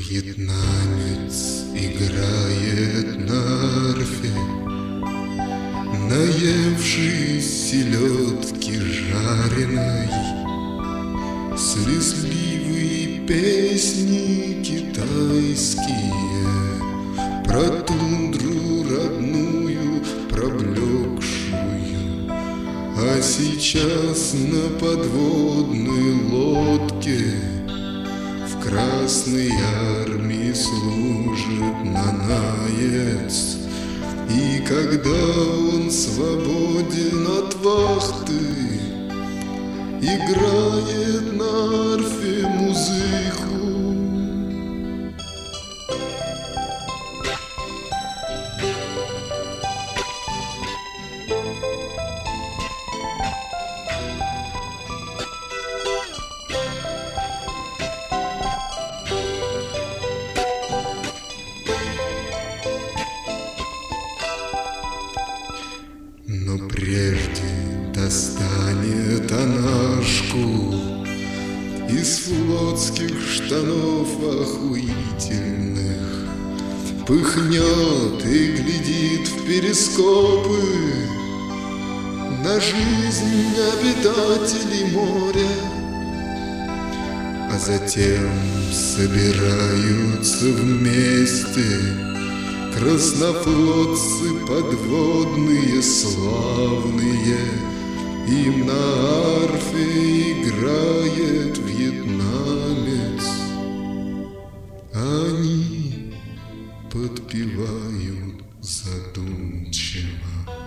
Вьетнамец играет на арфе, наевшись селедки жареной. Слезливые песни китайские про тундру родную проблекшую, а сейчас на подводной лодке в Красной армии служит нанаец. И когда он свободен от вахты, играет на арфе музыку. Но прежде достанет анашку из флотских штанов охуительных, пыхнет и глядит в перископы на жизнь обитателей моря, а затем собираются вместе краснофлотцы подводные славные. Им на арфе играет вьетнамец, они подпевают задумчиво.